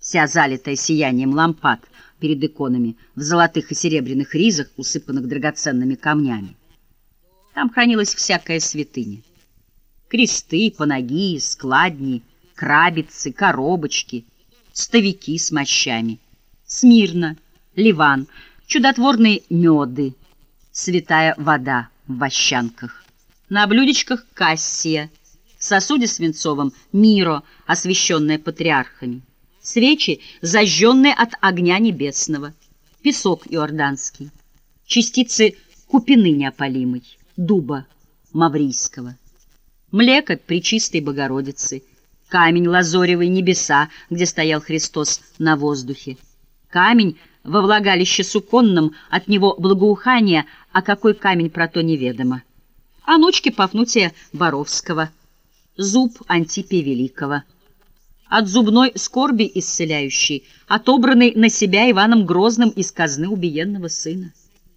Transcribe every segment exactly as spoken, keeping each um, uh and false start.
вся залитая сиянием лампад перед иконами, в золотых и серебряных ризах, усыпанных драгоценными камнями. Там хранилась всякая святыня. Кресты, панагии, складни, крабицы, коробочки, ставики с мощами, Смирна, Ливан, чудотворные меды, святая вода в вощанках. На блюдечках Кассия, в сосуде свинцовом Миро, освященная патриархами, свечи, зажженные от огня небесного, песок иорданский, частицы купины неопалимой, дуба маврийского, млеко Пречистой Богородицы, камень лазоревый, небеса, где стоял Христос на воздухе, камень во влагалище суконном, от него благоухание, а какой камень про то неведомо. Анучки Пафнутия Боровского, зуб Антипия Великого, от зубной скорби исцеляющий, отобранный на себя Иваном Грозным из казны убиенного сына.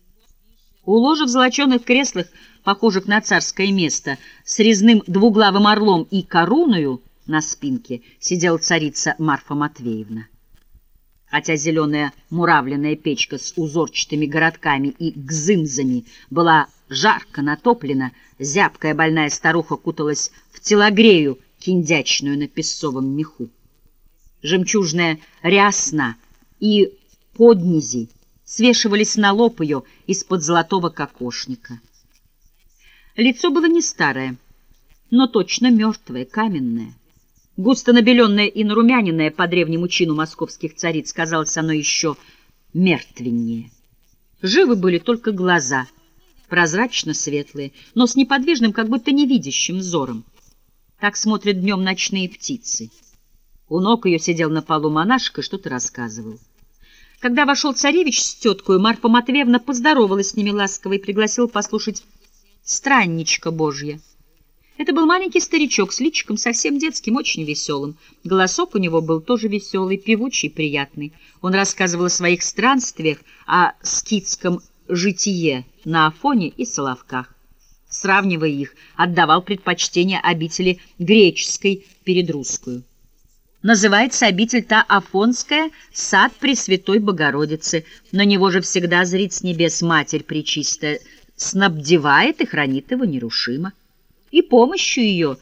У ложа в золоченых креслах, похожих на царское место, с резным двуглавым орлом и коруною на спинке, сидела царица Марфа Матвеевна. Хотя зеленая муравленная печка с узорчатыми городками и гзымзами была жарко натоплена, зябкая больная старуха куталась в телогрею, киндячную на песцовом меху. Жемчужная рясна и поднизи свешивались на лоб ее из-под золотого кокошника. Лицо было не старое, но точно мертвое, каменное. Густо набеленное и нарумяненное по древнему чину московских цариц, казалось оно еще мертвеннее. Живы были только глаза, прозрачно светлые, но с неподвижным, как будто невидящим взором. Так смотрят днем ночные птицы. У ног ее сидел на полу монашек и что-то рассказывал. Когда вошел царевич с теткою, Марфа Матвеевна поздоровалась с ними ласково и пригласила послушать «Странничка Божья». Это был маленький старичок с личиком совсем детским, очень веселым. Голосок у него был тоже веселый, певучий, приятный. Он рассказывал о своих странствиях, о скитском житие на Афоне и Соловках. Сравнивая их, отдавал предпочтение обители греческой перед русскую. Называется обитель та Афонская, сад Пресвятой Богородицы. На него же всегда зрит с небес Матерь Пречистая, снабдевает и хранит его нерушимо. И помощью ее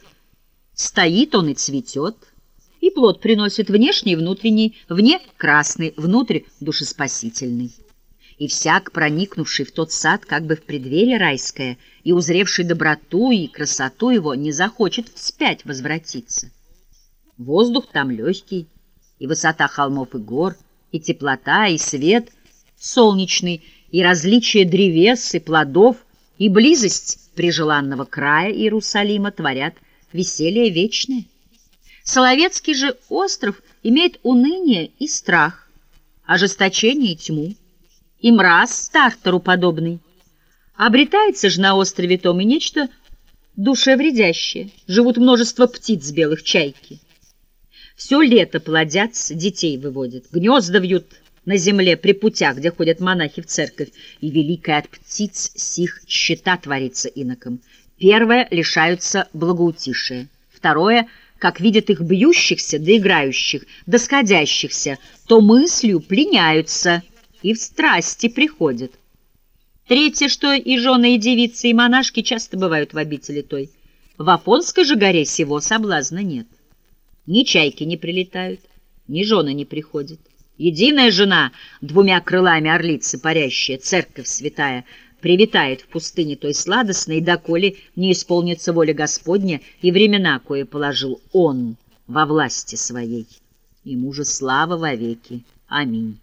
стоит он и цветет, и плод приносит внешний и внутренний, вне красный, внутрь душеспасительный. И всяк, проникнувший в тот сад как бы в преддверие райское и узревший доброту и красоту его, не захочет вспять возвратиться. Воздух там легкий, и высота холмов и гор, и теплота, и свет солнечный, и различие древес и плодов, и близость прижеланного края Иерусалима творят веселье вечное. Соловецкий же остров имеет уныние и страх, ожесточение и тьму, и мраз Тартару подобный. Обретается же на острове том и нечто душевредящее. Живут множество птиц белых чайки. Все лето плодятся, детей выводят, гнезда вьют на земле при путях, где ходят монахи в церковь, и великая от птиц сих щета творится иноком. Первое — лишаются благоутишия. Второе — как видят их бьющихся, да играющих, да сходящихся, то мыслью пленяются и в страсти приходят. Третье, что и жены, и девицы, и монашки часто бывают в обители той. В Афонской же горе сего соблазна нет. Ни чайки не прилетают, ни жены не приходят. Единая жена, двумя крылами орлицы парящая, церковь святая, привитает в пустыне той сладостной, доколе не исполнится воля Господня и времена, кое положил Он во власти своей. Ему же слава вовеки. Аминь.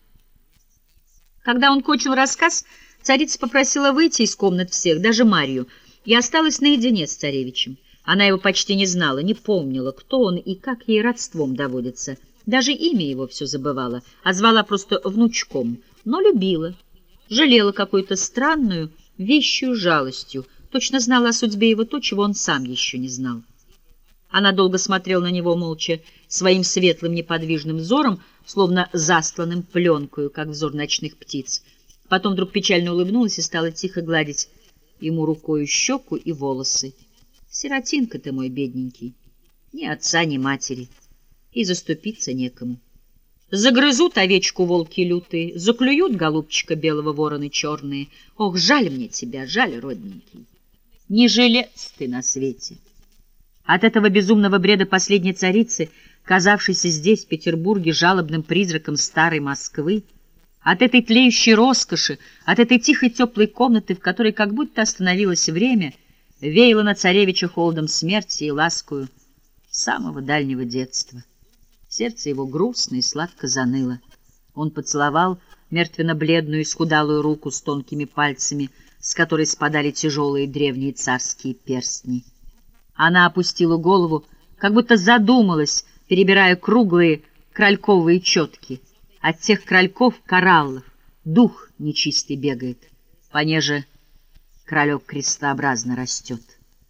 Когда он кончил рассказ, царица попросила выйти из комнат всех, даже Марью, и осталась наедине с царевичем. Она его почти не знала, не помнила, кто он и как ей родством доводится. Даже имя его все забывала, а звала просто внучком, но любила, жалела какой-то странную, вещую жалостью, точно знала о судьбе его то, чего он сам еще не знал. Она долго смотрела на него молча, своим светлым неподвижным взором, словно застланным пленкою, как взор ночных птиц. Потом вдруг печально улыбнулась и стала тихо гладить ему рукою щеку и волосы. «Сиротинка ты мой бедненький, ни отца, ни матери, и заступиться некому. Загрызут овечку волки лютые, заклюют голубчика белого вороны черные. Ох, жаль мне тебя, жаль, родненький, не жилец ты на свете. От этого безумного бреда последней царицы, казавшейся здесь, в Петербурге, жалобным призраком старой Москвы, от этой тлеющей роскоши, от этой тихой теплой комнаты, в которой как будто остановилось время, веяло на царевича холодом смерти и ласкою самого дальнего детства. Сердце его грустно и сладко заныло. Он поцеловал мертвенно-бледную исхудалую руку с тонкими пальцами, с которой спадали тяжелые древние царские перстни. Она опустила голову, как будто задумалась, перебирая круглые крольковые четки. От тех крольков кораллов дух нечистый бегает, понеже кролек крестообразно растет.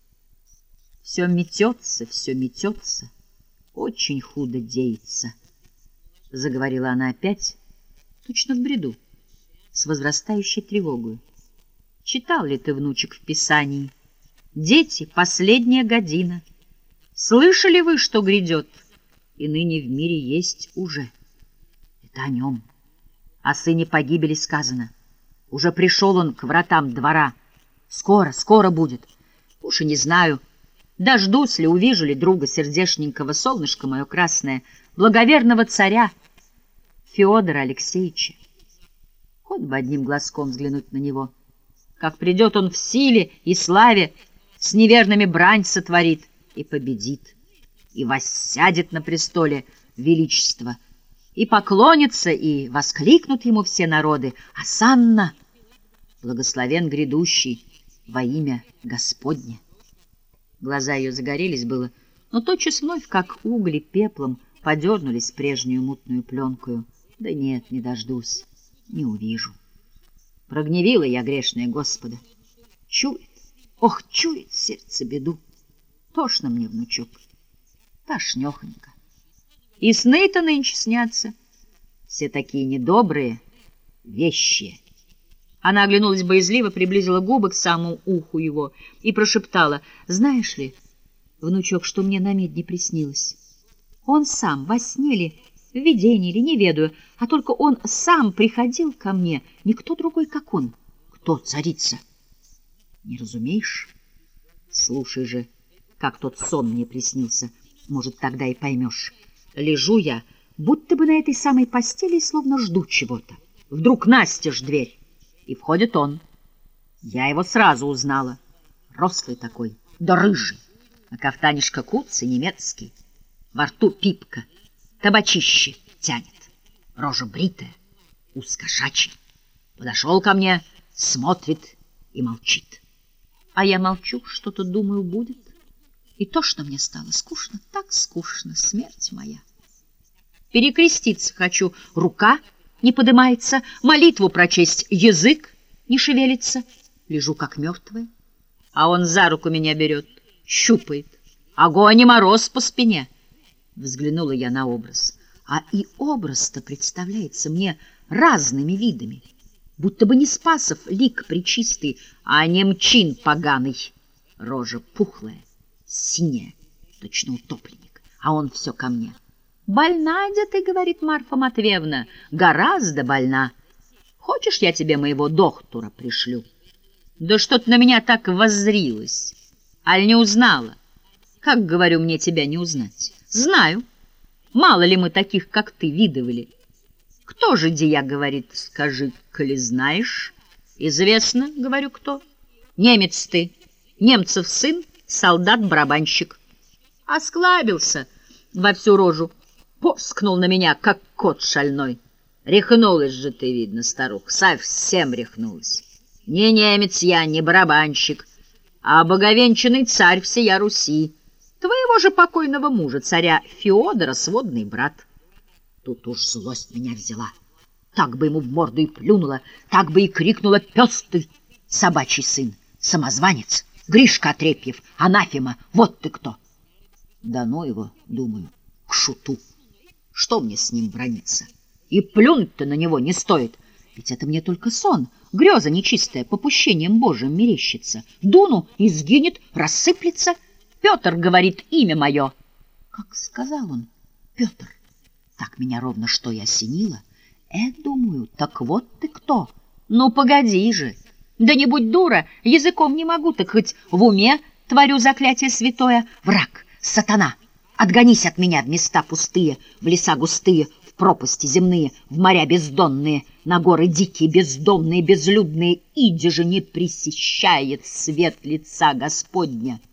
Все метется, все метется, очень худо деется, — заговорила она опять, точно в бреду, с возрастающей тревогой. Читал ли ты, внучек, в Писании: «Дети, последняя година. Слышали вы, что грядет? И ныне в мире есть уже». Это о нем. О сыне погибели сказано. Уже пришел он к вратам двора. Скоро, скоро будет. Уж и не знаю, дождусь ли, увижу ли друга сердешненького, солнышко мое красное, благоверного царя Феодора Алексеевича. Хоть бы одним глазком взглянуть на него. Как придет он в силе и славе, с неверными брань сотворит и победит, и воссядет на престоле величества, и поклонятся, и воскликнут ему все народы: «Осанна! Благословен грядущий во имя Господне!» Глаза ее загорелись было, но тотчас вновь, как угли пеплом, подернулись прежнюю мутную пленкою. Да нет, не дождусь, не увижу. Прогневила я грешное Господа. Чует, ох, чует сердце беду. Тошно мне, внучок, тошнёхонько. И сны-то нынче снятся, все такие недобрые, вещие. Она оглянулась боязливо, приблизила губы к самому уху его и прошептала: «Знаешь ли, внучок, что мне на медне приснилось? Он сам, во сне ли, в видении ли, не ведаю, а только он сам приходил ко мне, никто другой, как он». «Кто, царица?» «Не разумеешь? Слушай же, как тот сон мне приснился, может, тогда и поймешь. Лежу я, будто бы на этой самой постели, словно жду чего-то. Вдруг настежь дверь, и входит он. Я его сразу узнала. Рослый такой, да рыжий, а кафтанишко куцый, немецкий, во рту пипка, табачище тянет, рожа бритая, узкошачья. Подошел ко мне, смотрит и молчит. А я молчу, что-то думаю будет. И тошно мне стало, скучно, так скучно, смерть моя. Перекреститься хочу, рука не подымается, молитву прочесть, язык не шевелится. Лежу как мертвая, а он за руку меня берет, щупает. Огонь и мороз по спине. Взглянула я на образ, а и образ-то представляется мне разными видами, будто бы не Спасов лик пречистый, а немчин поганый, рожа пухлая, синяя, точно утопленник, а он все ко мне. «Больна, где ты, — говорит Марфа Матвеевна, — гораздо больна. Хочешь, я тебе моего доктора пришлю?» Да что ты на меня так воззрилась? Аль не узнала? Как, говорю, мне тебя не узнать? Знаю. Мало ли мы таких, как ты, видывали. Кто же, дия, говорит, скажи, коли знаешь? Известно, говорю, кто. Немец ты, немцев сын, солдат-барабанщик. Осклабился во всю рожу, порскнул на меня, как кот шальной. Рехнулась же ты, видно, старуха, совсем рехнулась. Не немец я, не барабанщик, а боговенчанный царь всея Руси, твоего же покойного мужа, царя Феодора, сводный брат. Тут уж злость меня взяла. Так бы ему в морду и плюнула, так бы и крикнула: «Пёс ты, собачий сын, самозванец, Гришка Отрепьев, анафема, вот ты кто!» Да ну его, думаю, к шуту. Что мне с ним браниться? И плюнуть-то на него не стоит, ведь это мне только сон, греза нечистая, попущением Божьим мерещится. Дуну и сгинет, рассыплется. Петр, говорит, имя мое. Как сказал он, Петр? Так меня ровно что и осенило. Э, думаю, так вот ты кто? Ну, погоди же. Да не будь дура, языком не могу, так хоть в уме творю заклятие святое. Враг, сатана, отгонись от меня в места пустые, в леса густые, в пропасти земные, в моря бездонные, на горы дикие, бездомные, безлюдные, иди же не пресещает свет лица Господня.